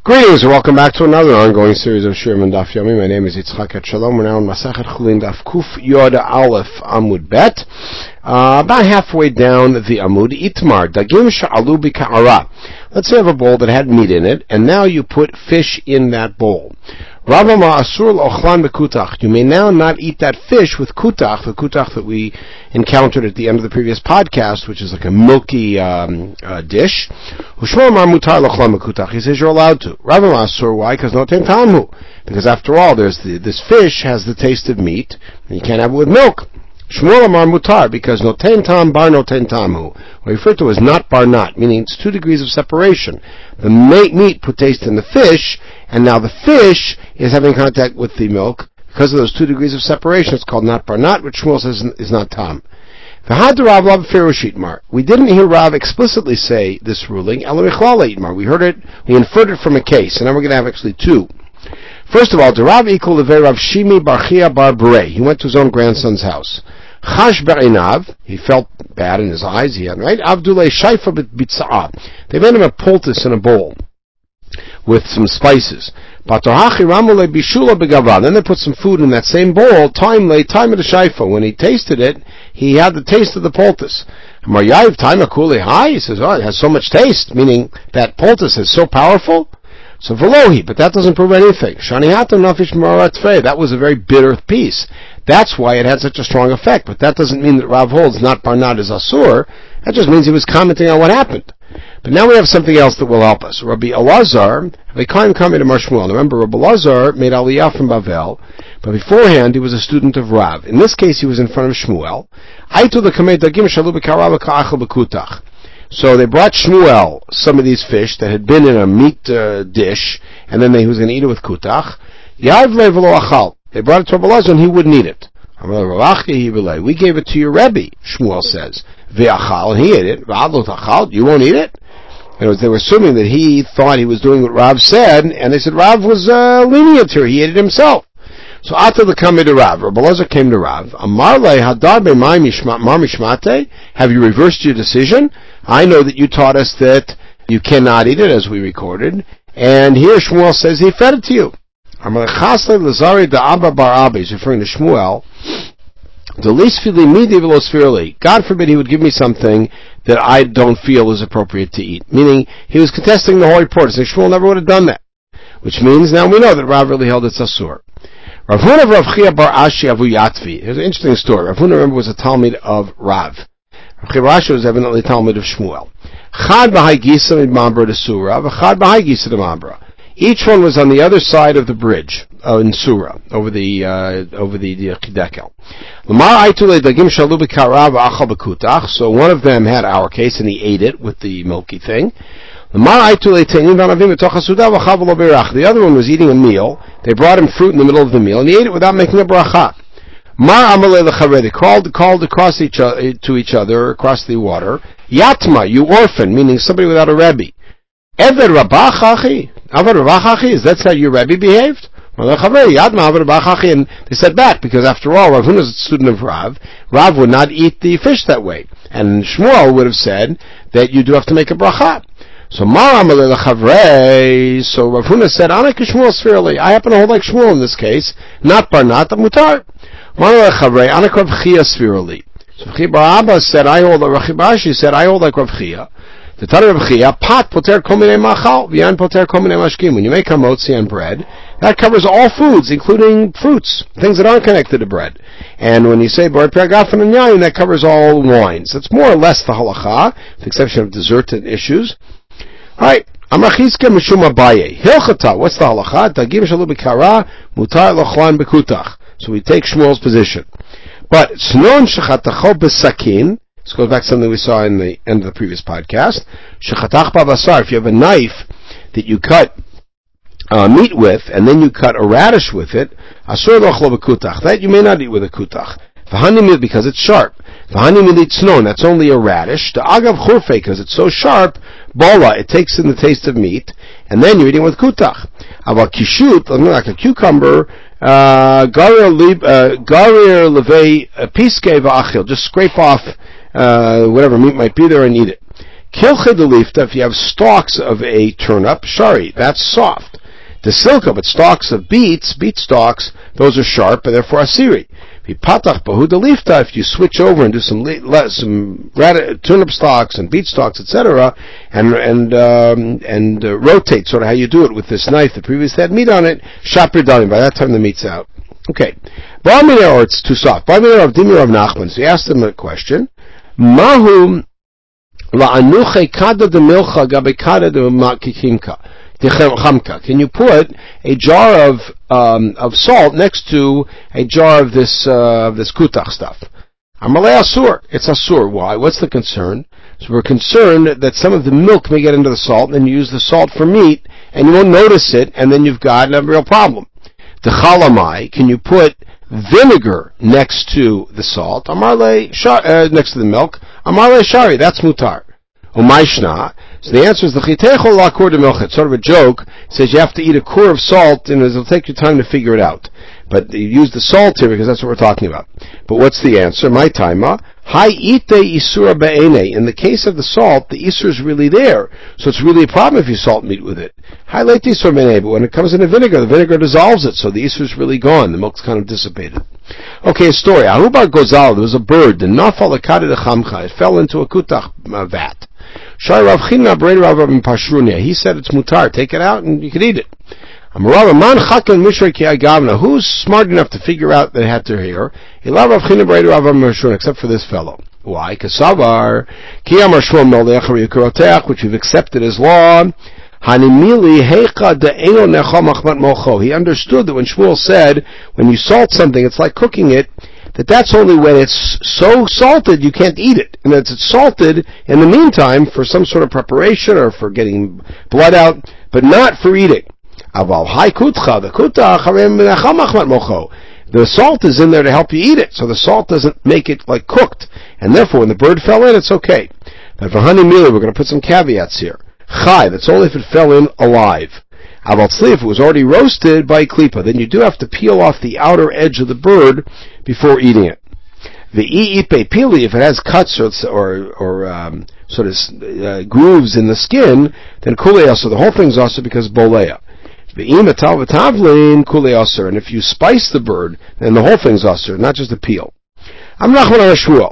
Greetings and welcome back to another ongoing series of Shirim and Daf Yomi. My name is Yitzchak Shalom. We're now in Masachet Chulin Daf Kuf Yod Aleph Amud Bet. About halfway down the Amud, Itmar, Dagim Sha'alu B'Ka'ara. Let's say you have a bowl that had meat in it, and now you put fish in that bowl. Ravama Asur L'Ochlan B'Kutach. You may now not eat that fish with kutach, the kutach that we encountered at the end of the previous podcast, which is like a milky dish. Ushma Mar Mutar L'Ochlan B'Kutach. He says you're allowed to. Ravama Asur, why? Because no ten tamu. Because after all, this fish has the taste of meat, and you can't have it with milk. Shmuel Amar Mutar, because noten tam bar noten tamu, what referred to as not bar not, meaning it's 2 degrees of separation. The meat put taste in the fish, and now the fish is having contact with the milk. Because of those 2 degrees of separation, it's called not bar not, which Shmuel says is not tam. We didn't hear Rav explicitly say this ruling. We heard it, we inferred it from a case, and now we're going to have actually 2. First of all, the Rav equal to Rav Shimi bar Chia bar Berei. He went to his own grandson's house. Chash be'inav, he felt bad in his eyes, he had, right? Avdulei shayfa b'tza'ah. They made him a poultice in a bowl with some spices. Patohachi ramule bishula begavan. Then they put some food in that same bowl, time of the shayfa. When he tasted it, he had the taste of the poultice. Maryav time akuli high, he says, oh, it has so much taste, meaning that poultice is so powerful. So velohi, but that doesn't prove anything. Shanihatam nafish maratzvei. That was a very bitter piece. That's why it had such a strong effect. But that doesn't mean that Rav holds not barnat is asur. That just means he was commenting on what happened. But now we have something else that will help us. Rabbi Elazar, they came to Mar Shmuel. Remember, Rabbi Elazar made Aliyah from Bavel, but beforehand he was a student of Rav. In this case, he was in front of Shmuel. Aitu l'kamei dagim shalu b'karav ka'achal b'kutach. So they brought Shmuel some of these fish that had been in a meat dish, and then he was going to eat it with kutach. They brought it to Rabbi Elazar, and he wouldn't eat it. We gave it to your Rebbe, Shmuel says. And he ate it. You won't eat it? They were assuming that he thought he was doing what Rav said, and they said Rav was lenient here. He ate it himself. So after the coming to Rav, Rabbi Elazar came to Rav. Amarle hadar mar mishmate. Have you reversed your decision? I know that you taught us that you cannot eat it, as we recorded, and here Shmuel says he fed it to you. Amarle chasle lazari da abba bar abba. He's referring to Shmuel. The least God forbid he would give me something that I don't feel is appropriate to eat. Meaning, he was contesting the whole report. Saying Shmuel never would have done that. Which means, now we know that Rav really held it's asur. Rav Huna of Rav Chia bar Ashi Avu Yatvi. Here's an interesting story. Rav Huna, remember, was a Talmud of Rav. Rav Chia bar Ashi was evidently Talmud of Shmuel. Chad b'hai gisa m'mambra de Surah, v'chad b'hai gisa de mambra. Each one was on the other side of the bridge in Surah, over the Chidekel. So one of them had our case, and he ate it with the milky thing. The other one was eating a meal. They brought him fruit in the middle of the meal, and he ate it without making a bracha. They called across to each other across the water. Yatma, you orphan, meaning somebody without a rebbe. Eved Rabachachi? Avad Rabachachi? Is that how your Rebbe behaved? And they said back, because after all, Rav Huna is a student of Rav. Rav would not eat the fish that way. And Shmuel would have said that you do have to make a bracha. So Rav Huna said, Anak Shmuel Sfirli. I happen to hold like Shmuel in this case, not Barnat, Mutar. Anak Rav Chia Sfirli. So Rav Abba said, I hold like Rav Ashi said, I hold like Rav Chia. The Tana of Chia, pot poter komine machal, v'yan poter komine mashkim. When you make hamotzi and bread, that covers all foods, including fruits, things that aren't connected to bread. And when you say bar pergafen and yain, that covers all wines. It's more or less the halacha, with the exception of dessert and issues. Alright, Amrachizke mishum abaye. Hilchata, what's the halacha? Dagim shalu b'kara, mutar lochlan b'kutach. So we take Shmuel's position. But, snon shechatacho b'sakin, this goes back to something we saw in the end of the previous podcast. Shechatach b'basar. If you have a knife that you cut meat with, and then you cut a radish with it, asur lochlo b'kutach. That you may not eat with a kutach. V'hanim because it's sharp. V'hanim itznon. That's only a radish. The agav churfe, because it's so sharp. Bola, it takes in the taste of meat, and then you're eating with kutach. Aval kishut, like a cucumber. Garir levei piske v'achil. Just scrape off whatever meat might be there and eat it. Kilche delifta, if you have stalks of a turnip, shari, that's soft. The silka, but stalks of beet stalks, those are sharp and therefore asiri. Patach bahu delifta, if you switch over and do some turnip stalks and beet stalks, etc., and rotate sort of how you do it with this knife that previously had meat on it, shapir dalim, by that time the meat's out. Okay. Or it's too soft. Of Dimir of Nachman. So he asked him a question. Mahu la'anuche kada de milcha gabe kada de makikimka. Can you put a jar of salt next to a jar of this kutach stuff? Amalei asur. It's asur. Why? What's the concern? So we're concerned that some of the milk may get into the salt, and you use the salt for meat, and you won't notice it, and then you've got a real problem. The chalamai, can you put vinegar next to the salt? Amarle next to the milk. Amarle shari. That's mutar. Umayshna. So the answer is the chitechol lakur de milch. It's sort of a joke. It says you have to eat a core of salt, and it'll take you time to figure it out. But you use the salt here because that's what we're talking about. But what's the answer? My taima. Hai ite isura be'ene. In the case of the salt, the isur is really there. So it's really a problem if you salt meat with it. Hai leit isur be'ene. But when it comes into vinegar, the vinegar dissolves it, so the isur is really gone. The milk's kind of dissipated. Okay, a story. Ahubar gozal, there was a bird. The nafal akade de chamcha. It fell into a kutach vat. Shai Rav China Brei Rav Pashrunia. He said it's mutar. Take it out and you can eat it. Who's smart enough to figure out that it had to hear? Except for this fellow. Why? Kasavar which we've accepted as law. He understood that when Shmuel said, when you salt something, it's like cooking it, that's only when it's so salted you can't eat it. And it's salted in the meantime for some sort of preparation or for getting blood out, but not for eating. The salt is in there to help you eat it, so the salt doesn't make it like cooked. And therefore when the bird fell in, it's okay. But for honey mealy, we're going to put some caveats here. Chai, that's only if it fell in alive. If it was already roasted by klipa, then you do have to peel off the outer edge of the bird before eating it. The iipe pili, if it has cuts or sort of grooves in the skin, then kule also, the whole thing's also because bolea. The imatal v'tavlin kule also, and if you spice the bird, then the whole thing's also, not just the peel. I'm Nachman on Shmuel.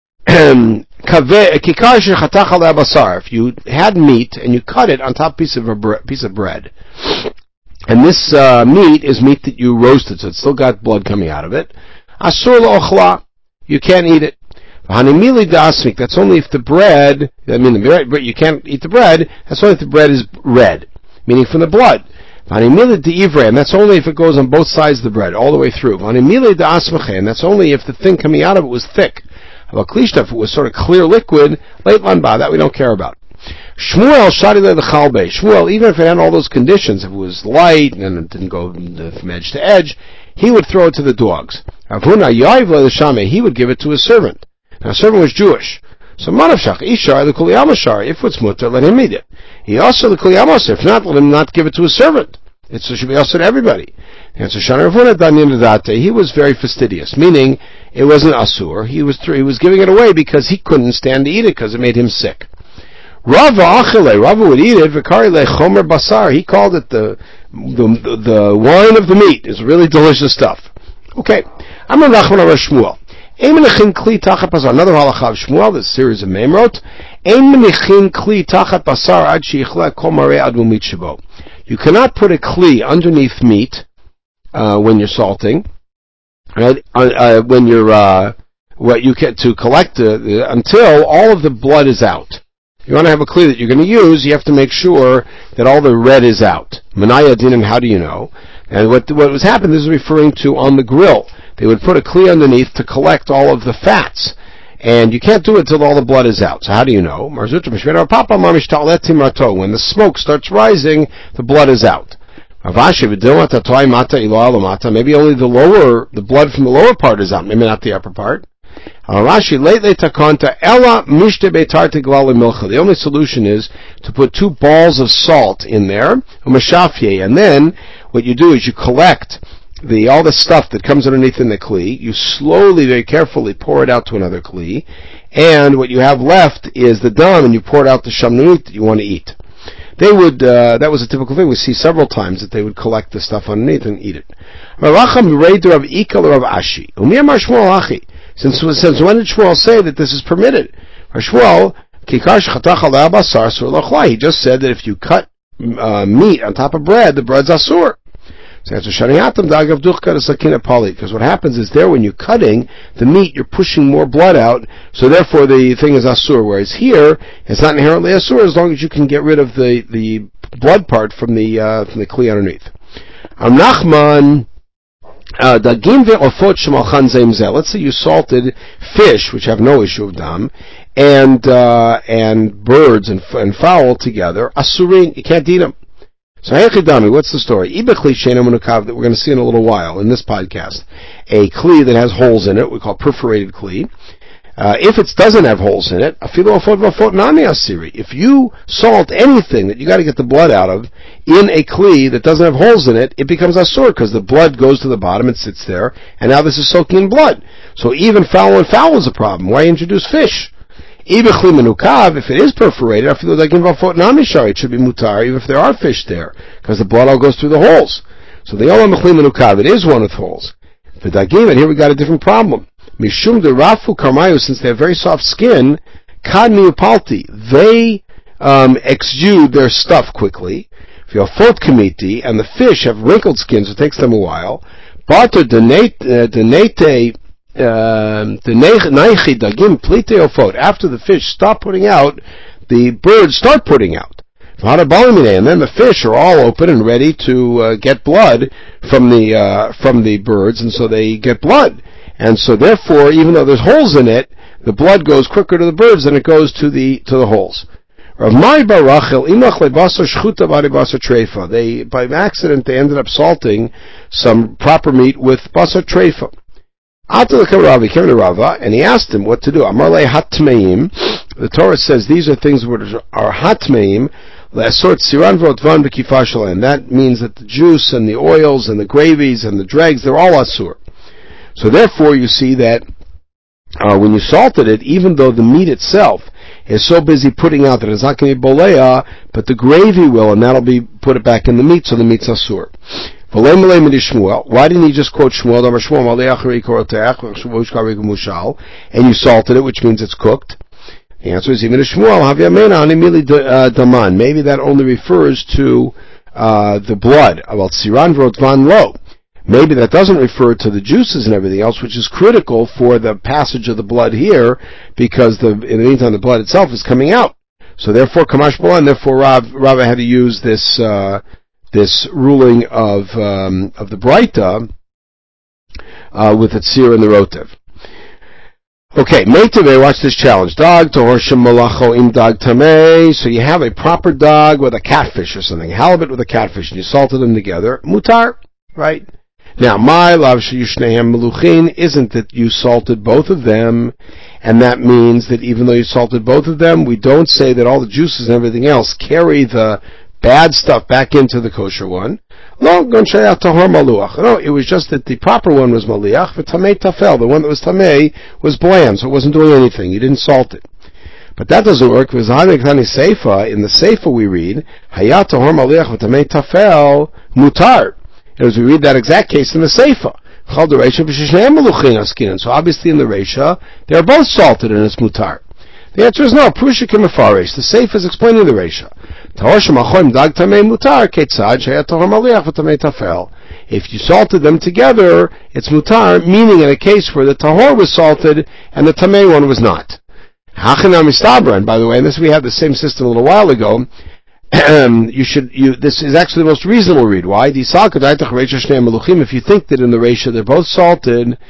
If you had meat and you cut it on top piece of bread, and this meat is meat that you roasted, so it's still got blood coming out of it, asur l'ochla, you can't eat it. Hanimili dasmik, that's only if the bread, you can't eat the bread, that's only if the bread is red, meaning from the blood. Hanimili de'ivre, and that's only if it goes on both sides of the bread, all the way through. Hanimili da'asmache, and that's only if the thing coming out of it was thick. If it was sort of clear liquid, late lanba, that we don't care about. Shmuel shadile the chalbe. Shmuel, even if it had all those conditions, if it was light and it didn't go from edge to edge, he would throw it to the dogs. Avuna yaivle the shame, he would give it to his servant. Now, his servant was Jewish. So manavshach ishar the kuliyamashar. If it's mutter, let him eat it. He also the kuliyamas. If not, let him not give it to his servant. It should be also to everybody. He was very fastidious, meaning it wasn't asur. He was giving it away because he couldn't stand to eat it because it made him sick. Rava would eat it. Vikari le chomer basar. He called it the wine of the meat. It's really delicious stuff. Okay, I'm a Nachman of Shmuel. Another halacha of Shmuel. This series of Memrot. You cannot put a kli underneath meat when you're salting, right? When you're what you get to collect until all of the blood is out. You want to have a kli that you're going to use, you have to make sure that all the red is out. Manaya dinim, how do you know? And what was happening, this is referring to on the grill. They would put a kli underneath to collect all of the fats. And you can't do it until all the blood is out. So how do you know? When the smoke starts rising, the blood is out. Maybe only the blood from the lower part is out, maybe not the upper part. The only solution is to put 2 balls of salt in there, and then what you do is you collect all the stuff that comes underneath in the kli, you slowly, very carefully pour it out to another kli, and what you have left is the dam, and you poured out the shamnut that you want to eat. They would, that was a typical thing. We see several times that they would collect the stuff underneath and eat it. Since when did Shmuel say that this is permitted? He just said that if you cut meat on top of bread, the bread's asur. Because what happens is there, when you're cutting the meat, you're pushing more blood out, so therefore the thing is asur. Whereas here, it's not inherently asur as long as you can get rid of the blood part from the kli underneath. Nachman. Let's say you salted fish, which have no issue of dam, and birds and fowl together. Asurin, you can't eat them. So, what's the story? That we're going to see in a little while in this podcast. A kli that has holes in it, we call perforated kli. If it doesn't have holes in it, if you salt anything that you got to get the blood out of in a kli that doesn't have holes in it, it becomes asur because the blood goes to the bottom and sits there, and now this is soaking in blood. So even fowl is a problem. Why introduce fish? If it is perforated, it should be mutar, even if there are fish there, because the blood all goes through the holes. So the olam mechli menukav, it is one with holes. For dagim, and here we got a different problem. Mishum de rafu karmayu, since they have very soft skin, kadmi upalti, they exude their stuff quickly. V'yafot kamiti, and the fish have wrinkled skin, so it takes them a while. Bater denete after the fish stop putting out, the birds start putting out. And then the fish are all open and ready to get blood from the birds, and so they get blood. And so therefore, even though there's holes in it, the blood goes quicker to the birds than it goes to the holes. By accident, they ended up salting some proper meat with basar treifa. He came to Rava, and he asked him what to do. Amarle hatmeim. The Torah says these are things which are hatmeim, and that means that the juice and the oils and the gravies and the dregs, they're all asur. So therefore you see that when you salted it, even though the meat itself is so busy putting out that it's not going to be bolea, but the gravy will, and that'll be put it back in the meat, so the meat's asur. Why didn't he just quote Shmuel? And you salted it, which means it's cooked. The answer is even Shmuel. Maybe that only refers to the blood. Maybe that doesn't refer to the juices and everything else, which is critical for the passage of the blood here, because in the meantime the blood itself is coming out. So therefore, Kamash Bola, and therefore Rava had to use this ruling of the Braita with the Tzir and the Rotev. Okay, Meitave, watch this challenge. Dog tohor shem malacho im dog tamei. So you have a proper dog with a catfish or something, halibut with a catfish, and you salted them together. Mutar, right? Now, my lav sheyushnehem meluchin isn't that you salted both of them, and that means that even though you salted both of them, we don't say that all the juices and everything else carry the bad stuff back into the kosher one. No, it was just that the proper one was maliach, but tamei tafel, the one that was tamei was bland, so it wasn't doing anything. You didn't salt it. But that doesn't work, because in the Seifa we read, hayat tahor maliach v'tamei tafel mutar. As we read that exact case in the Seifa. So obviously in the Reisha, they are both salted and it's mutar. The answer is no. Prusha Kimafarish. The Seifa is explaining the Reisha. If you salted them together, it's mutar, meaning in a case where the tahor was salted and the tamei one was not. And by the way, and this we had the same system a little while ago. This is actually the most reasonable read. Why? If you think that in the Reisha they're both salted,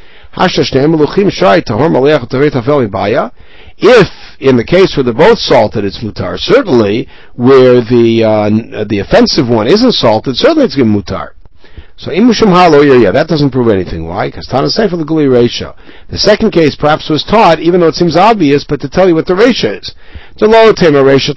if in the case where they're both salted it's mutar, certainly where the offensive one isn't salted, certainly it's going to be mutar. So that doesn't prove anything. Why? Because Tana Sefer the Guli Reisha. The second case perhaps was taught, even though it seems obvious, but to tell you what the Reisha is. Don't think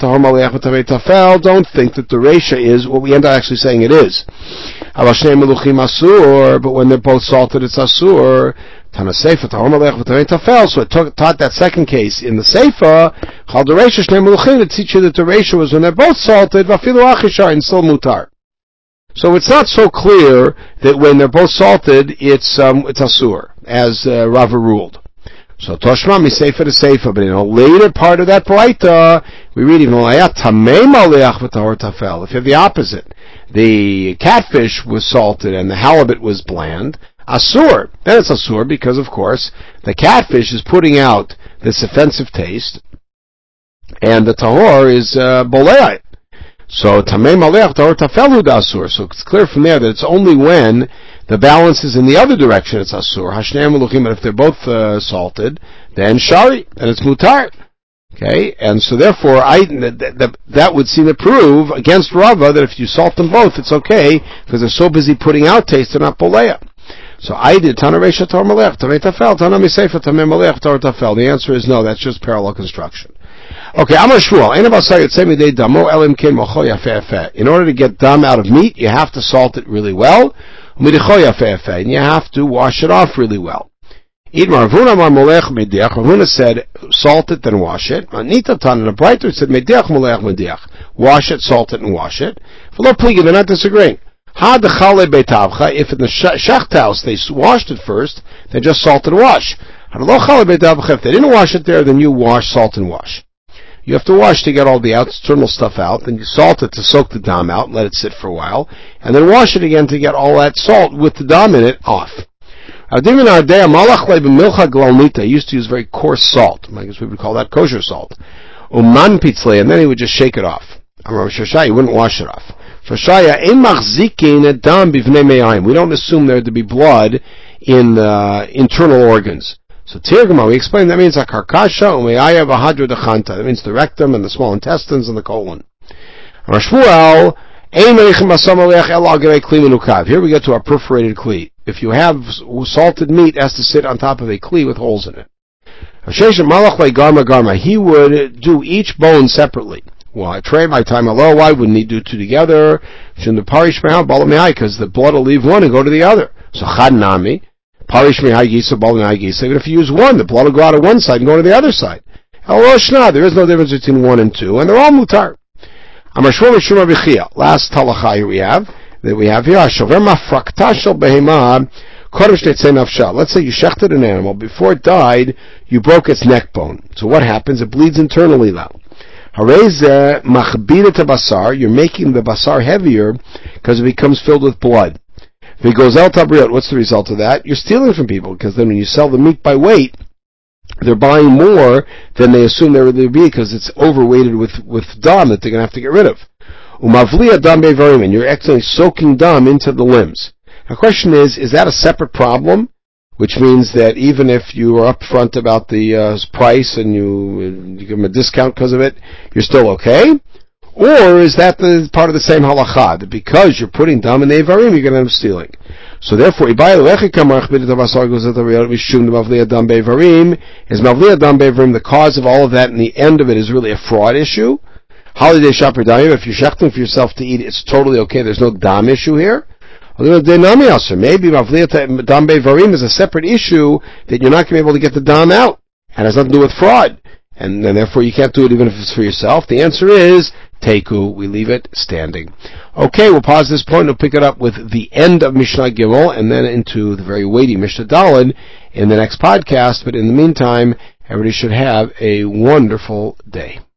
that the Reisha is what we end up actually saying it is. But when they're both salted, it's asur. Tana Seifa Tahor Malech V'Tamei Tafel. So it taught that second case in the Seifa. Chal Dereisha Shnei Meluchin. It teaches you that the ratio was when they're both salted, Vafilu Achishar, and still mutar. So it's not so clear that when they're both salted, it's asur, as Rava ruled. So Toshma Miseifa to Seifa, but in a later part of that Braita, we read even Tamei Maleach V'Tahor Tafel. If you have the opposite, the catfish was salted and the halibut was bland, asur. Then it's asur because, of course, the catfish is putting out this offensive taste, and the tahor is boleah. So tamei maleach tahor tafel asur. So it's clear from there that it's only when the balance is in the other direction it's asur. Hashneim meluchim, but if they're both salted, then shari, and it's mutar. Okay, and so therefore, that would seem to prove against Rava that if you salt them both, it's okay because they're so busy putting out taste, they're not boleah. So I did Tana Reisha Tor Malech Tamei Tafel Tana Miseifa Tamei Malech Tor Tafel. The answer is no. That's just parallel construction. Okay, Amar Shmuel. In order to get dam out of meat, you have to salt it really well, and you have to wash it off really well. Ravuna said, salt it, then wash it. Anita Tan, the brighter said, wash it, salt it, and wash it. They're not disagreeing. If in the shecht house they washed it first, they just salt and wash. If they didn't wash it there, then you wash, salt, and wash. You have to wash to get all the external stuff out, then you salt it to soak the dam out, and let it sit for a while, and then wash it again to get all that salt with the dam in it off. I used to use very coarse salt. I guess we would call that kosher salt. And then he would just shake it off. He wouldn't wash it off. We don't assume there to be blood in the internal organs. So Tirgama, we explain that means a karkasha umeaya v'hadra dechanta. That means the rectum and the small intestines and the colon. Here we get to our perforated kli. If you have salted meat, it has to sit on top of a kli with holes in it. He would do each bone separately. Well, I trade my time alone. Why wouldn't he do two together? Because the blood will leave one and go to the other. So chadnami, parish mehai gisa, bal mehai gisa. Even if you use one, the blood will go out of one side and go to the other side. There is no difference between one and two, and they're all mutar. Last halacha here we have here. Let's say you shechted an animal. Before it died, you broke its neck bone. So what happens? It bleeds internally now. You're making the basar heavier because it becomes filled with blood. What's the result of that? You're stealing from people, because then when you sell the meat by weight, they're buying more than they assume there would be because it's overweighted with dam that they're going to have to get rid of. And you're actually soaking dam into the limbs. The question is that a separate problem? Which means that even if you are upfront about the price and you give them a discount because of it, you're still okay? Or is that part of the same halacha, that because you're putting dam in the Eivarim, you're going to end up stealing? So therefore, is Mavliya dam be'Eivarim the cause of all of that, and the end of it is really a fraud issue? Holiday shopper dam, if you're shechting for yourself to eat, it's totally okay, there's no dam issue here? Maybe Mavliya dam be'Eivarim is a separate issue that you're not going to be able to get the dam out, and has nothing to do with fraud, and therefore you can't do it even if it's for yourself. The answer is Teku, we leave it standing. Okay, we'll pause this point. We'll pick it up with the end of Mishnah Gimel and then into the very weighty Mishnah Daled in the next podcast. But in the meantime, everybody should have a wonderful day.